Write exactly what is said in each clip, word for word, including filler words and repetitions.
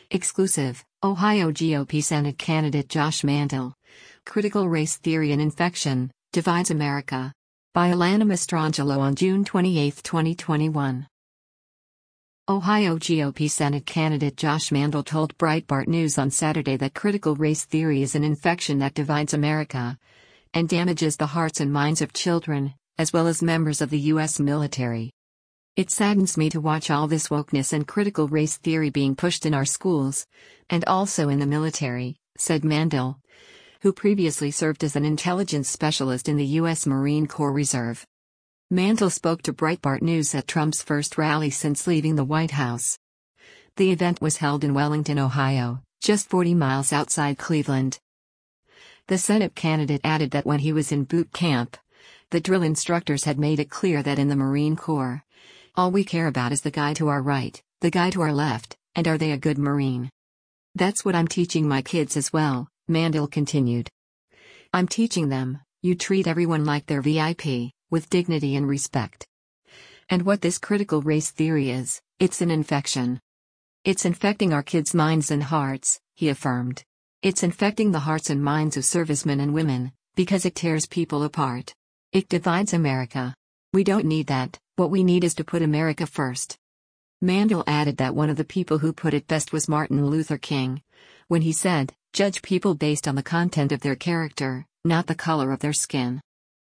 Exclusive, Ohio G O P Senate candidate Josh Mandel. Critical race theory and infection, divides America. By Alana Mastrangelo on June twenty-eighth, twenty twenty-one. Ohio G O P Senate candidate Josh Mandel told Breitbart News on Saturday that critical race theory is an infection that divides America and damages the hearts and minds of children, as well as members of the U S military. It saddens me to watch all this wokeness and critical race theory being pushed in our schools, and also in the military, said Mandel, who previously served as an intelligence specialist in the U S Marine Corps Reserve. Mandel spoke to Breitbart News at Trump's first rally since leaving the White House. The event was held in Wellington, Ohio, just forty miles outside Cleveland. The Senate candidate added that when he was in boot camp, the drill instructors had made it clear that in the Marine Corps, all we care about is the guy to our right, the guy to our left, and are they a good Marine? That's what I'm teaching my kids as well, Mandel continued. I'm teaching them, you treat everyone like they're V I P, with dignity and respect. And what this critical race theory is, it's an infection. It's infecting our kids' minds and hearts, he affirmed. It's infecting the hearts and minds of servicemen and women, because it tears people apart. It divides America. We don't need that, what we need is to put America first. Mandel added that one of the people who put it best was Martin Luther King, when he said, "Judge people based on the content of their character, not the color of their skin."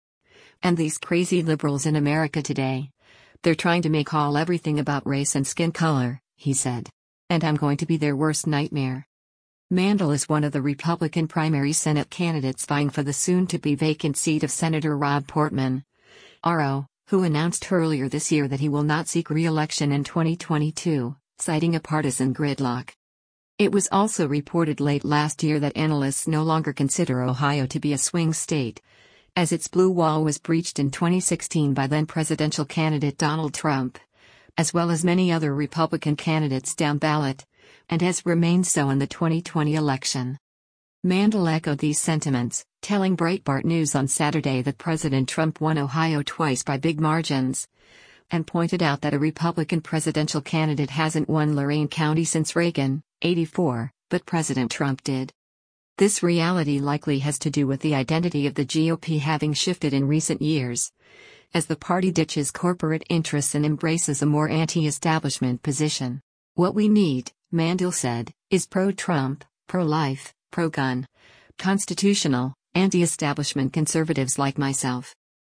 And these crazy liberals in America today, they're trying to make all everything about race and skin color, he said. And I'm going to be their worst nightmare. Mandel is one of the Republican primary Senate candidates vying for the soon-to-be vacant seat of Senator Rob Portman, R O, who announced earlier this year that he will not seek re-election in twenty twenty-two, citing a partisan gridlock. It was also reported late last year that analysts no longer consider Ohio to be a swing state, as its blue wall was breached in twenty sixteen by then-presidential candidate Donald Trump, as well as many other Republican candidates down ballot, and has remained so in the twenty twenty election. Mandel echoed these sentiments, telling Breitbart News on Saturday that President Trump won Ohio twice by big margins, and pointed out that a Republican presidential candidate hasn't won Lorain County since Reagan, eighty-four, but President Trump did. This reality likely has to do with the identity of the G O P having shifted in recent years, as the party ditches corporate interests and embraces a more anti-establishment position. What we need, Mandel said, is pro-Trump, pro-life, pro-gun, constitutional, anti-establishment conservatives like myself.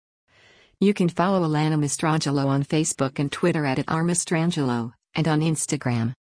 You can follow Alana Mastrangelo on Facebook and Twitter at, at r mastrangelo, and on Instagram.